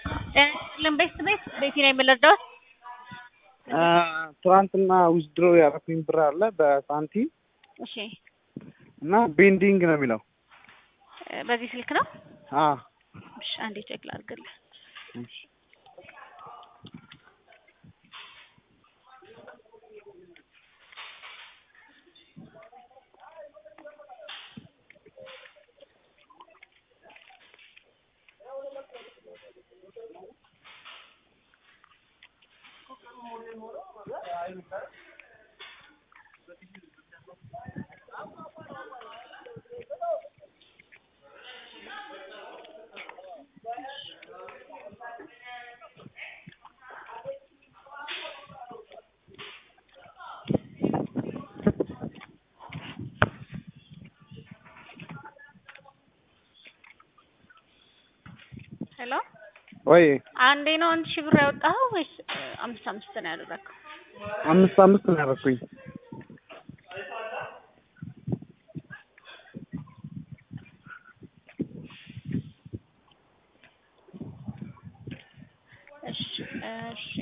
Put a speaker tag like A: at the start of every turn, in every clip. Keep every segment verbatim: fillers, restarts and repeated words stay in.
A: ለምበስ ቤት ቤት ነው የምልርዳው
B: ትራንትና ዊዝድሮ ያረኩኝ ብር አለ በሳንቲ
A: እሺ
B: እና ቤንዲንግ ነው የሚለው
A: በዚህ ስልክ ነው
B: አ
A: እሺ አንዴ ቼክ ላድርግልህ
B: እሺ
A: ሄሎ
B: ወይ
A: አንዴ ነው አንድ ሺህ ብር ያወጣው ወይስ አምስት አምስት ነው ያደረከው
B: አምስት አምስት ነው ያደረኩኝ
A: እሺ እሺ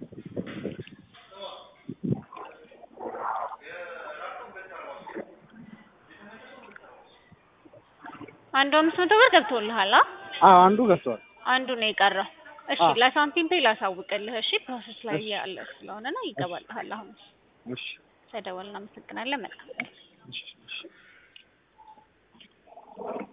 A: አንዱ አምስት መቶ ብር ገብቶልሃል
B: አዎ አንዱ ገብቷል
A: አንዱ ነው የቀረው እሺ ለሳንቲም ፔ ላሳውቅልህ እሺ ፕሮሰስ ላይ ያለ ስለሆነ ነው ይገባልሃል አሁን
B: እሺ
A: ተደወልና መሰግናለን መልካም
B: እሺ እሺ